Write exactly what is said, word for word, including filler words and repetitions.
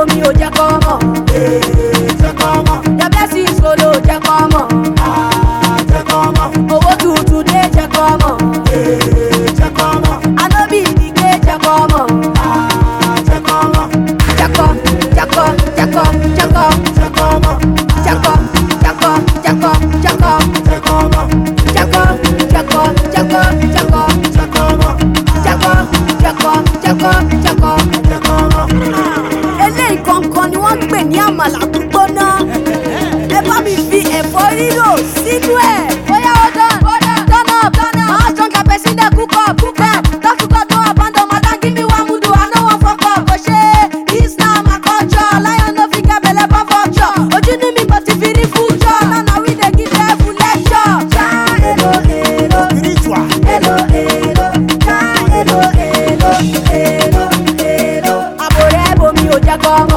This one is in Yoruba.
bomi ò jẹ́ kọ́ mọ̀. Jẹ́ kọ́ mọ̀. Your blessings kò ló jẹ́ kọ́ mọ̀. Jẹ́ kọ́ mọ̀. Owó tuntun dé jẹ́ kọ́ mọ̀. Jẹ́ kọ́ mọ̀. Ànábì ìdílé jẹ́ kọ́ mọ̀. Jẹ́ kọ́ mọ̀. Jẹ́kọ́ jẹ́kọ́ jẹ́kọ́ jẹ́kọ́ Jẹ́ kọ́ mọ̀. jẹ́kọ́ jẹ́kọ́ jẹ́kọ́ jẹ́kọ́ Jẹ́ kọ́ mọ̀. jẹ́kọ́ jẹ́kọ́ jẹ́kọ́ jẹ́kọ́ Jẹ́ kọ́ mọ̀. jẹ́kọ́ jẹ́kọ́ jẹ́kọ́ jẹ́kọ́. Jẹ́ kọ́ mọ̀. Eléyìí kankan ni wọ́n ń pè ní àmàlà gbígbóná. Ẹ bá mi fi ẹ̀fọ́ rírò sínú ẹ̀. Bóyá ó dán, turn up, máa stronger person dey cook up, cook up. Don't cook up, don't abandon, madam give me one mudu, I no wan fuck up. Kò ṣe this na my culture, lion no fit get belle for vulture. Ojú ní mi but if you rí future, na na we dey give them full lecture. Ja elo elo, Spiritual. elo elo, ja elo elo, elo elo. Àbò rẹ̀ bomi ò jẹ́ kọ́.